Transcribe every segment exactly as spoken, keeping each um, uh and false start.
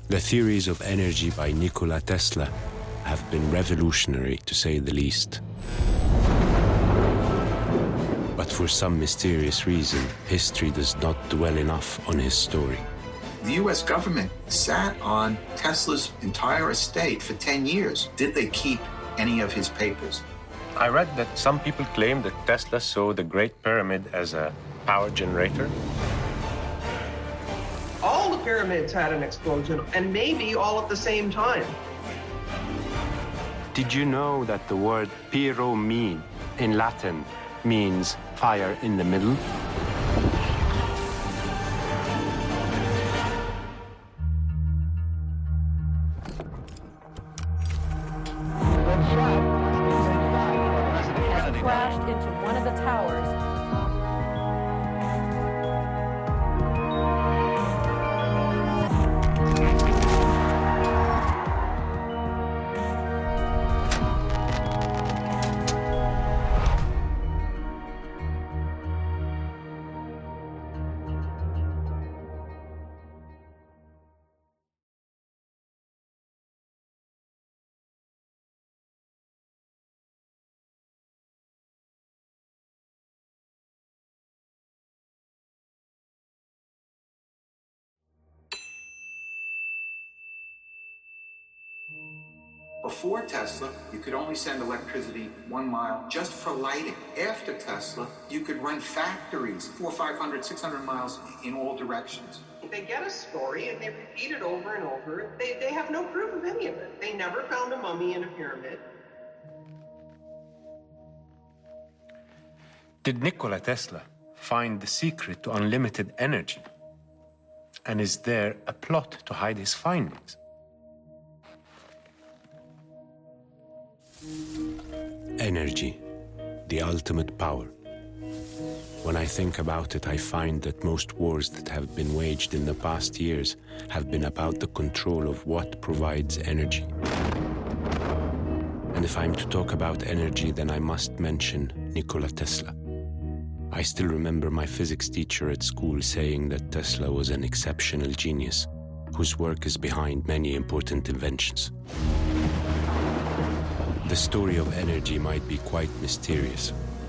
The theories of energy by Nikola Tesla have been revolutionary, to say the least. But for some mysterious reason, history does not dwell enough on his story. The U S government sat on Tesla's entire estate for ten years. Did they keep any of his papers? I read that some people claim that Tesla saw the Great Pyramid as a power generator. All the pyramids had an explosion, and maybe all at the same time. Did you know that the word pyromene in Latin means fire in the middle? Has crashed into one of the towers. Before Tesla, you could only send electricity one mile just for lighting. After Tesla, you could run factories four, five hundred, six hundred miles in all directions. They get a story and they repeat it over and over. They, they have no proof of any of it. They never found a mummy in a pyramid. Did Nikola Tesla find the secret to unlimited energy? And is there a plot to hide his findings? Energy, the ultimate power. When I think about it, I find that most wars that have been waged in the past years have been about the control of what provides energy. And if I'm to talk about energy, then I must mention Nikola Tesla. I still remember my physics teacher at school saying that Tesla was an exceptional genius, whose work is behind many important inventions. The story of energy might be quite mysterious.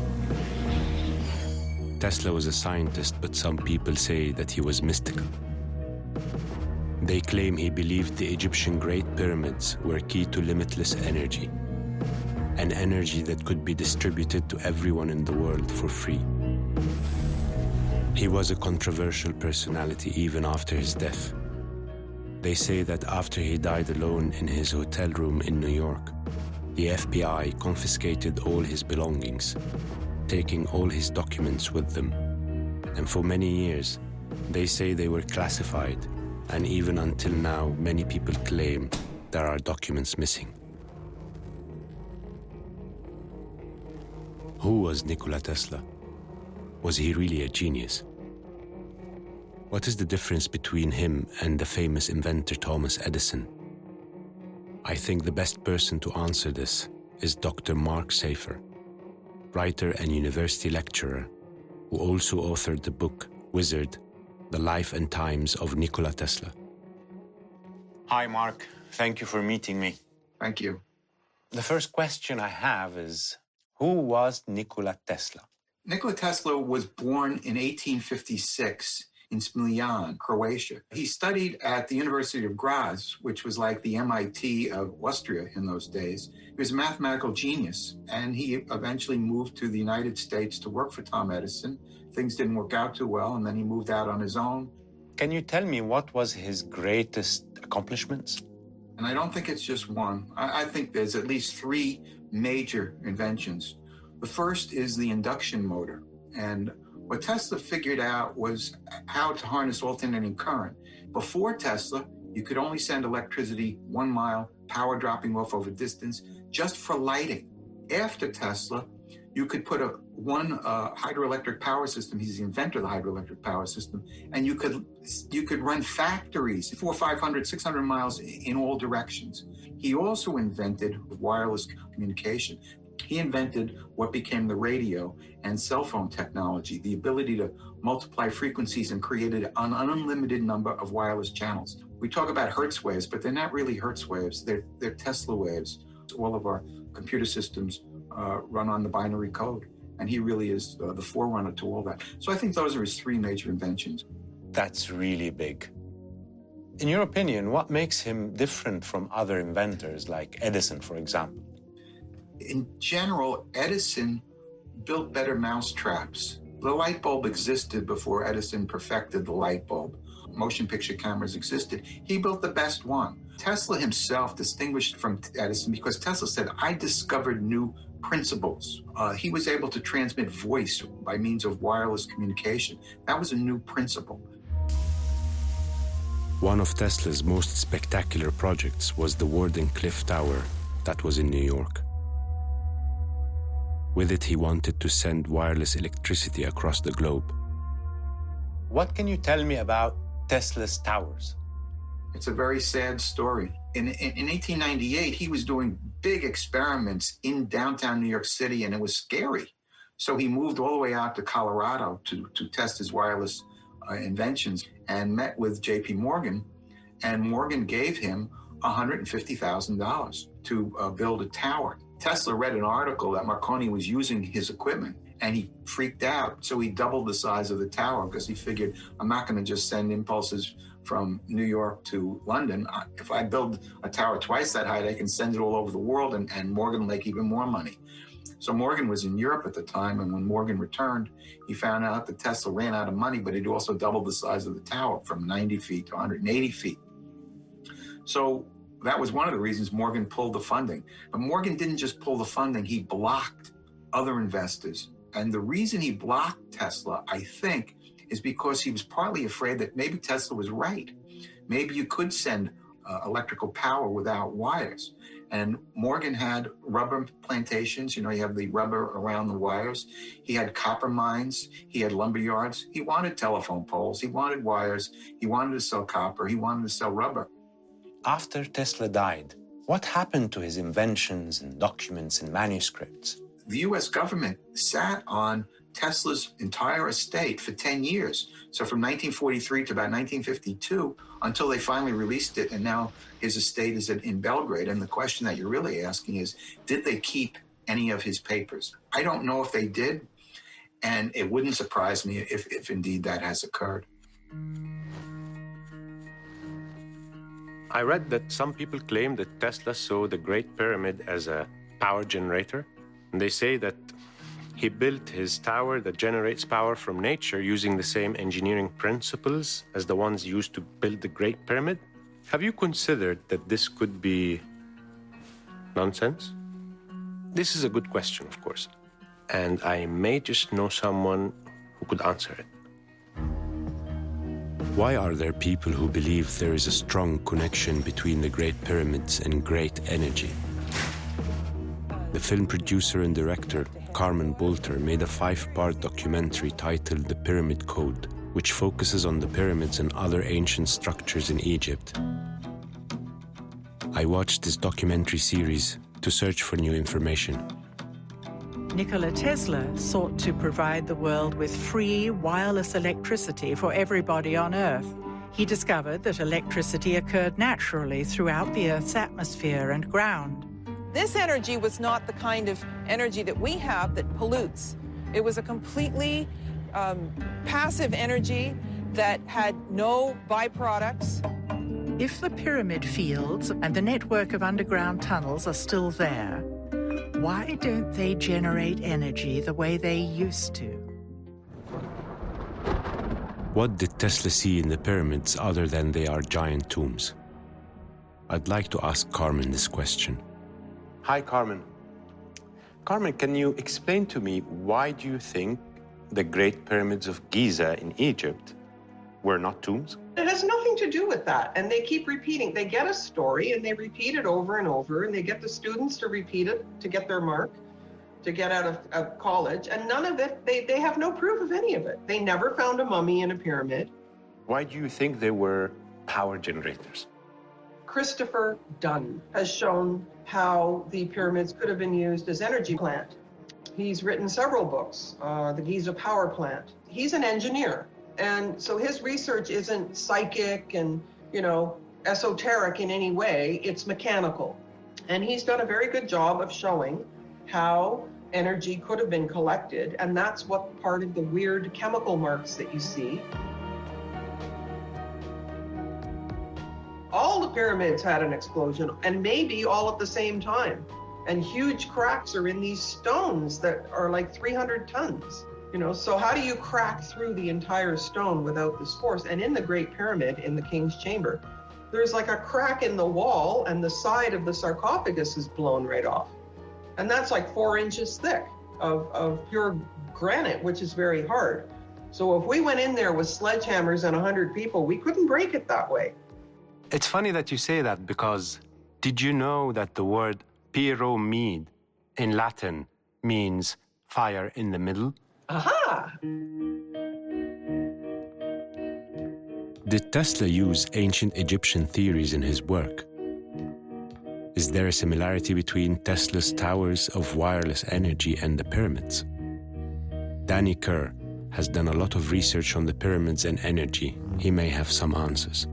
Tesla was a scientist, but some people say that he was mystical. They claim he believed the Egyptian Great Pyramids were key to limitless energy, an energy that could be distributed to everyone in the world for free. He was a controversial personality even after his death. They say that after he died alone in his hotel room in New York, the F B I confiscated all his belongings, taking all his documents with them. And for many years, they say they were classified, and even until now, many people claim there are documents missing. Who was Nikola Tesla? Was he really a genius? What is the difference between him and the famous inventor Thomas Edison? I think the best person to answer this is Doctor Mark Safer, writer and university lecturer, who also authored the book Wizard, The Life and Times of Nikola Tesla. Hi, Mark. Thank you for meeting me. Thank you. The first question I have is, who was Nikola Tesla? Nikola Tesla was born in eighteen fifty-six in Smiljan, Croatia. He studied at the University of Graz, which was like the M I T of Austria in those days. He was a mathematical genius, and he eventually moved to the United States to work for Tom Edison. Things didn't work out too well, and then he moved out on his own. Can you tell me what was his greatest accomplishments? And I don't think it's just one. I, I think there's at least three major inventions. The first is the induction motor. And what Tesla figured out was how to harness alternating current. Before Tesla, you could only send electricity one mile, power dropping off over distance, just for lighting. After Tesla, you could put a one uh, hydroelectric power system. He's the inventor of the hydroelectric power system, and you could you could run factories four, five hundred, six hundred miles in all directions. He also invented wireless communication. He invented what became the radio and cell phone technology, the ability to multiply frequencies and created an unlimited number of wireless channels. We talk about Hertz waves, but they're not really Hertz waves. They're, they're Tesla waves. All of our computer systems uh, run on the binary code, and he really is uh, the forerunner to all that. So I think those are his three major inventions. That's really big. In your opinion, what makes him different from other inventors like Edison, for example? In general, Edison built better mousetraps. The light bulb existed before Edison perfected the light bulb. Motion picture cameras existed. He built the best one. Tesla himself distinguished from Edison because Tesla said, I discovered new principles. Uh, he was able to transmit voice by means of wireless communication. That was a new principle. One of Tesla's most spectacular projects was the Wardenclyffe Tower that was in New York. With it, he wanted to send wireless electricity across the globe. What can you tell me about Tesla's towers? It's a very sad story. In, in, in eighteen ninety-eight, he was doing big experiments in downtown New York City, and it was scary. So he moved all the way out to Colorado to, to test his wireless uh, inventions and met with J P Morgan, and Morgan gave him one hundred fifty thousand dollars to uh, build a tower. Tesla read an article that Marconi was using his equipment, and he freaked out. So he doubled the size of the tower because he figured, I'm not going to just send impulses from New York to London. If I build a tower twice that height, I can send it all over the world, and, and Morgan will make even more money. So Morgan was in Europe at the time, and when Morgan returned, he found out that Tesla ran out of money, but he'd also doubled the size of the tower from ninety feet to one hundred eighty feet. So that was one of the reasons Morgan pulled the funding. But Morgan didn't just pull the funding, he blocked other investors. And the reason he blocked Tesla, I think, is because he was partly afraid that maybe Tesla was right. Maybe you could send uh, electrical power without wires. And Morgan had rubber plantations. You know, you have the rubber around the wires. He had copper mines. He had lumber yards. He wanted telephone poles. He wanted wires. He wanted to sell copper. He wanted to sell rubber. After Tesla died, what happened to his inventions and documents and manuscripts? The U S government sat on Tesla's entire estate for ten years. So from nineteen forty-three to about nineteen fifty-two, until they finally released it, and now his estate is in Belgrade. And the question that you're really asking is, did they keep any of his papers? I don't know if they did, and it wouldn't surprise me if, if indeed that has occurred. I read that some people claim that Tesla saw the Great Pyramid as a power generator. And they say that he built his tower that generates power from nature using the same engineering principles as the ones used to build the Great Pyramid. Have you considered that this could be nonsense? This is a good question, of course, and I may just know someone who could answer it. Why are there people who believe there is a strong connection between the Great Pyramids and great energy? The film producer and director, Carmen Bolter, made a five-part documentary titled The Pyramid Code, which focuses on the pyramids and other ancient structures in Egypt. I watched this documentary series to search for new information. Nikola Tesla sought to provide the world with free wireless electricity for everybody on Earth. He discovered that electricity occurred naturally throughout the Earth's atmosphere and ground. This energy was not the kind of energy that we have that pollutes. It was a completely um, passive energy that had no byproducts. If the pyramid fields and the network of underground tunnels are still there, why don't they generate energy the way they used to? What did Tesla see in the pyramids other than they are giant tombs? I'd like to ask Carmen this question. Hi, Carmen. Carmen, can you explain to me why do you think the Great Pyramids of Giza in Egypt were not tombs? It has nothing to do with that. And they keep repeating. They get a story and they repeat it over and over, and they get the students to repeat it to get their mark, to get out of, of college. And none of it, they, they have no proof of any of it. They never found a mummy in a pyramid. Why do you think they were power generators? Christopher Dunn has shown how the pyramids could have been used as energy plant. He's written several books, uh, the Giza Power Plant. He's an engineer, and so his research isn't psychic and, you know, esoteric in any way. It's mechanical. And he's done a very good job of showing how energy could have been collected, and that's what part of the weird chemical marks that you see. All the pyramids had an explosion, and maybe all at the same time. And huge cracks are in these stones that are like three hundred tons. You know, so how do you crack through the entire stone without this force? And in the Great Pyramid, in the King's Chamber, there's like a crack in the wall, and the side of the sarcophagus is blown right off. And that's like four inches thick of, of pure granite, which is very hard. So if we went in there with sledgehammers and one hundred people, we couldn't break it that way. It's funny that you say that, because did you know that the word pyramid in Latin means fire in the middle? Aha! Did Tesla use ancient Egyptian theories in his work? Is there a similarity between Tesla's towers of wireless energy and the pyramids? Danny Kerr has done a lot of research on the pyramids and energy. He may have some answers.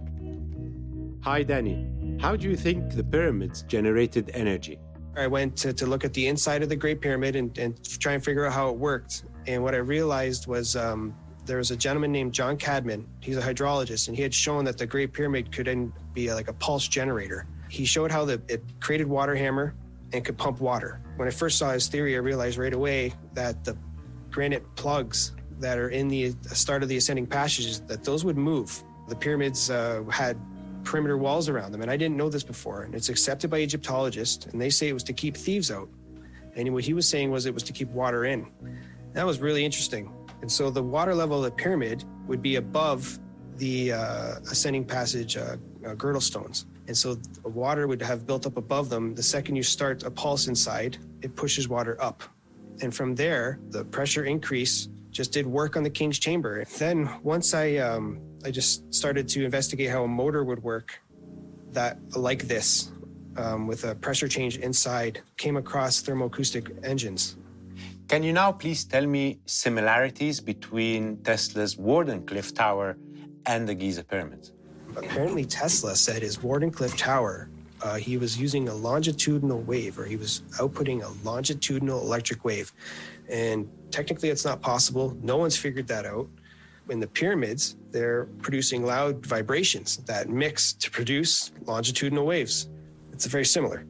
Hi, Danny. How do you think the pyramids generated energy? I went to, to look at the inside of the Great Pyramid and, and try and figure out how it worked. And what I realized was um, there was a gentleman named John Cadman. He's a hydrologist, and he had shown that the Great Pyramid could then be like a pulse generator. He showed how the, it created water hammer and could pump water. When I first saw his theory, I realized right away that the granite plugs that are in the start of the ascending passages, that those would move. The pyramids uh, had perimeter walls around them, and I didn't know this before, and it's accepted by Egyptologists, and they say it was to keep thieves out. And what he was saying was it was to keep water in. That was really interesting. And so the water level of the pyramid would be above the uh, ascending passage uh, uh, girdle stones. And so the water would have built up above them. The second you start a pulse inside, it pushes water up. And from there, the pressure increase just did work on the King's Chamber. Then once I um, I just started to investigate how a motor would work that like this, um, with a pressure change inside, came across thermoacoustic engines. Can you now please tell me similarities between Tesla's Wardenclyffe Tower and the Giza Pyramids? Apparently Tesla said his Wardenclyffe Tower, uh, he was using a longitudinal wave, or he was outputting a longitudinal electric wave. And technically it's not possible. No one's figured that out. In the pyramids, they're producing loud vibrations that mix to produce longitudinal waves. It's very similar.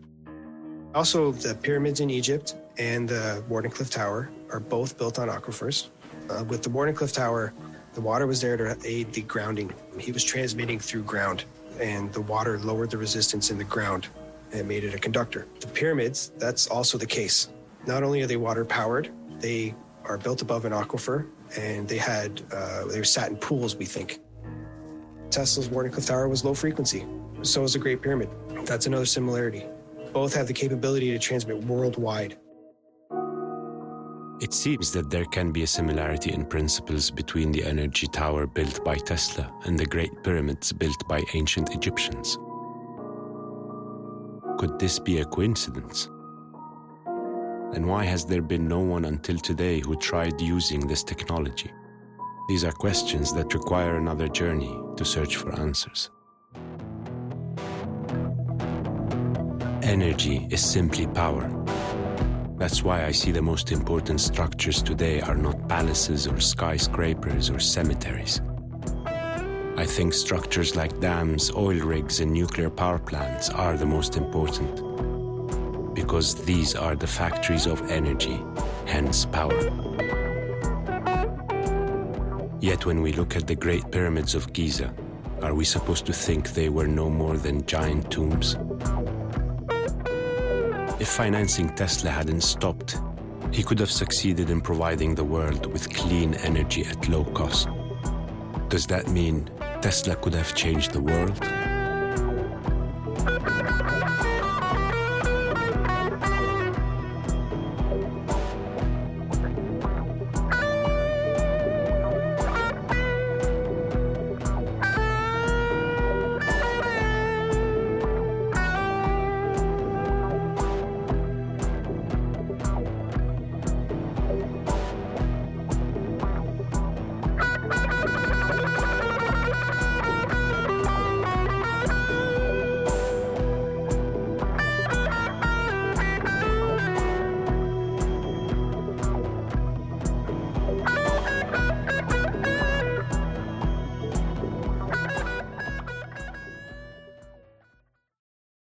Also, the pyramids in Egypt and the Wardenclyffe Tower are both built on aquifers. Uh, with the Wardenclyffe Tower, the water was there to aid the grounding. He was transmitting through ground, and the water lowered the resistance in the ground and made it a conductor. The pyramids, that's also the case. Not only are they water-powered, they are built above an aquifer, and they had, uh, they sat in pools, we think. Tesla's Wardenclyffe Tower was low frequency. So is the Great Pyramid. That's another similarity. Both have the capability to transmit worldwide. It seems that there can be a similarity in principles between the energy tower built by Tesla and the Great Pyramids built by ancient Egyptians. Could this be a coincidence? And why has there been no one until today who tried using this technology? These are questions that require another journey to search for answers. Energy is simply power. That's why I see the most important structures today are not palaces or skyscrapers or cemeteries. I think structures like dams, oil rigs, and nuclear power plants are the most important, because these are the factories of energy, hence power. Yet when we look at the Great Pyramids of Giza, are we supposed to think they were no more than giant tombs? If financing Tesla hadn't stopped, he could have succeeded in providing the world with clean energy at low cost. Does that mean Tesla could have changed the world?